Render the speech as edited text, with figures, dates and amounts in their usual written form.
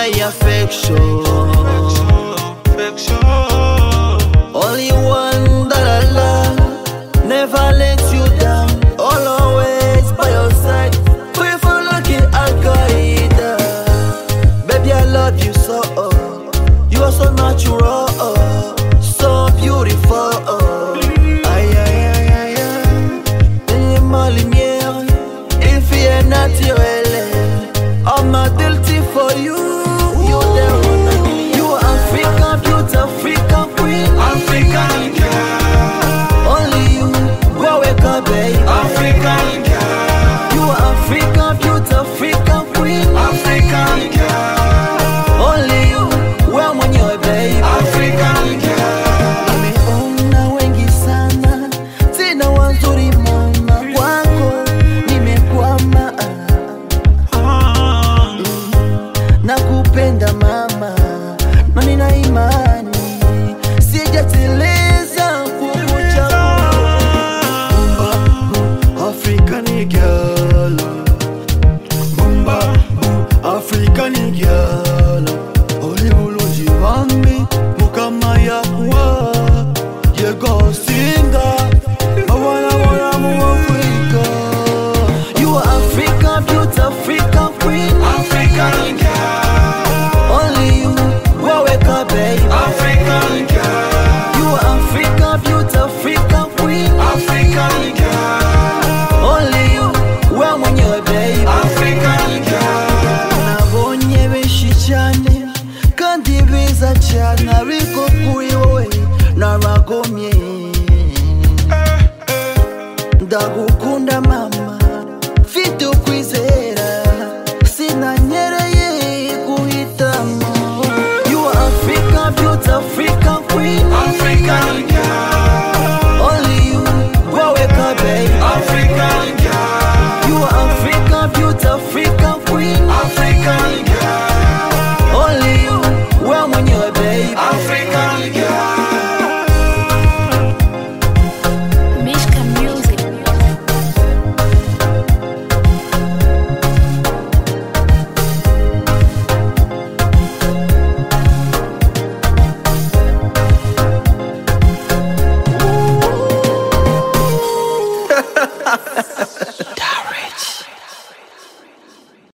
my affection. Only one that I love, never let you down. Always by your side, we feel like Al-Qaeda. Baby, I love you so, you are so natural, so beautiful. Aïe, aïe, aïe, aïe, aïe. Ma lumière, il fait naturel. I'm a guilty for you. You the one. You are African beauty, African queen, African girl. only you. Go wake up, babe. African girl. You are African beauty, African queen, African girl. only you. Where when you're babe. African girl. Nimeona wengi sana, sina wazuri mama kwako, nimekwama. Nakupenda mama, na nina imani sijateleza kukuchagua. African girl, Bumba, African girl. Olibuluji wami, mukama ya kuwa, yego singa, wana mu Africa. You are African beauty, African queen, African girl. only you. Go wake up, babe. African girl. You are African beauty, African queen, African girl. only you. Where when you're babe. African girl. Nabonye benshi cyane kandi beza cyane, ariko kuri wowe naragomye. Ndagukunda mama, mfite ukwizera, sinanyereye guhitamo. You are African beauty, African queen, African girl. only you. Go wake up, babe. African girl. You are African beauty, African queen, African girl. only you. When you're babe. African girl. Mishka Music.